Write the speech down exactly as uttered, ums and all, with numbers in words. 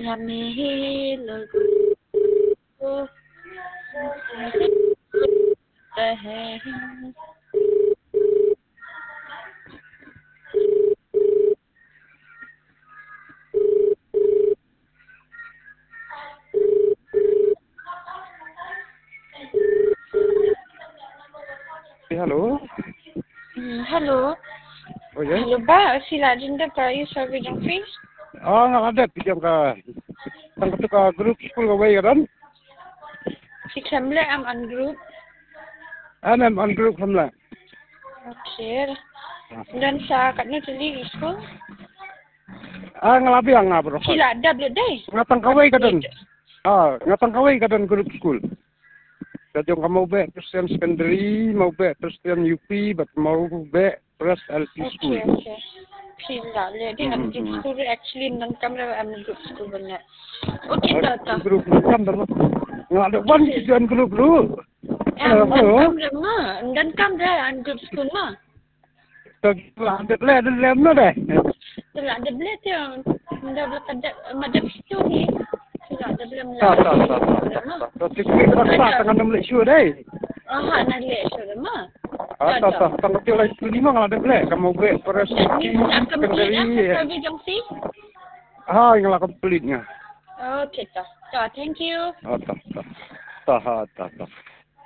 Kami lagu Halo. Hmm, halo. Oh ya? Halo ba, sila Jinda kayo sa Vidang Face? Ah, nggak ada tiga ka. Tang tu ka group school ka bay kan? Si Kemble am an group. Ah, nam an group hamla. Okay. Dan sa katno tali school? Ah, ngalabi ang nga bro. Sila double day. Ngatang kaway ka dun. Ah, ngatang kaway ka dun group school. Jadi yung mau be Christian secondary, mau be Christian U P, but mau be Pres L P school. Okay, okay. Sila, jadi am group school actually nan kamera am group school banyak. Okay, tata. Group kan dah. Nggak ada one Christian group lu. Am dan Halo. kamera ma, dan kamera an group school ma. Lah, ada le, ada lem na deh. Sila ada belet yang dah berkada madam situ ni. Sila ada belum Tak, lah. tak, tak, tak. Tapi kita tak tangan enam lesio deh. Ah, nak lihat sudah ma. Ah, tak, tak. Tanggal tiga lima nggak ada le. Kamu be Pres That means nak complete secondary. apa survey jangsi? Ah, yang lah complete nya. Okay, tak. Tak, thank you. Ah, tak, tak. Tak, tak, tak.